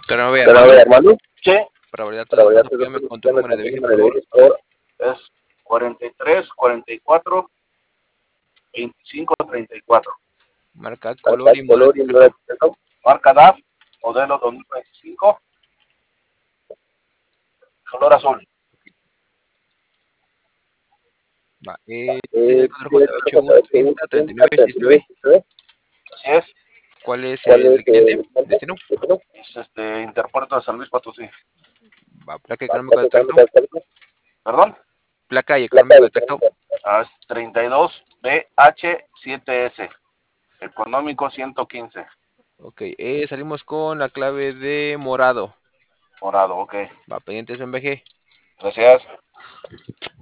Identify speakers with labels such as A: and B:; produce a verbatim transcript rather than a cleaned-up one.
A: Pero no ve,
B: Pero a
A: Armando,
B: ver, Armando. Sí.
A: para validar tus
B: Para
A: datos,
B: validar tus
A: apóyame
B: datos,
A: con tu
B: dame
A: número
B: con
A: de
B: tu
A: viaje,
B: número
A: por
B: de
A: favor.
B: viaje, por favor. Es cuarenta y tres, cuarenta y cuatro, veinticinco, treinta y cuatro.
A: Marca,
B: Marca,
A: color y modelo de
B: color y número
A: tarjeta.
B: de tarjeta. Marca D A F, modelo dos mil veinticinco, color azul.
A: Va, es
B: Eh,
A: cuatro J
B: tiene
A: ocho uno treinta treinta y nueve seis nueve.
B: Así es.
A: ¿Cuál es
B: ¿Cuál
A: el
B: es
A: cliente?
B: el nombre?
A: Destino.
B: Es este Interpuerto de San Luis Potosí.
A: Va, placa
B: Ah,
A: económica
B: placa
A: de tracto.
B: económica de tracto. ¿Perdón?
A: Placa y
B: Placa
A: económico
B: de
A: de tracto.
B: económica. Ah, es treinta y dos B H siete S. Económico ciento quince.
A: Ok, eh, salimos con la clave de morado.
B: Morado, ok.
A: Va, pendientes en B G.
B: Gracias.